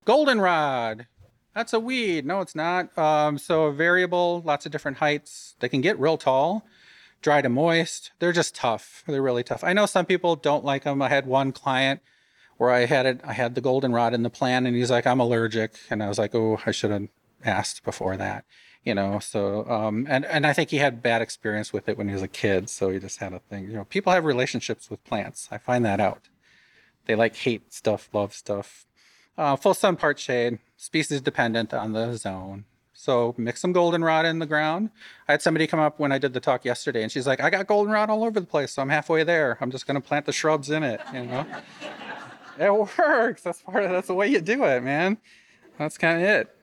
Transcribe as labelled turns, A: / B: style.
A: Goldenrod. That's a weed. No, it's not. So variable, lots of different heights. They can get real tall, dry to moist. They're just tough. They're really tough. I know some people don't like them. I had one client where I had the goldenrod in the plan, and he's like, I'm allergic, and I was like, oh, I should have asked before that, you know. So, and I think he had bad experience with it when he was a kid, so he just had a thing. You know, people have relationships with plants. I find that out. They like hate stuff, love stuff. Full sun, part shade, species dependent on the zone. So mix some goldenrod in the ground. I had somebody come up when I did the talk yesterday, and she's like, "I got goldenrod all over the place, so I'm halfway there. I'm just gonna plant the shrubs in it." You know, it works. That's the way you do it, man. That's kind of it.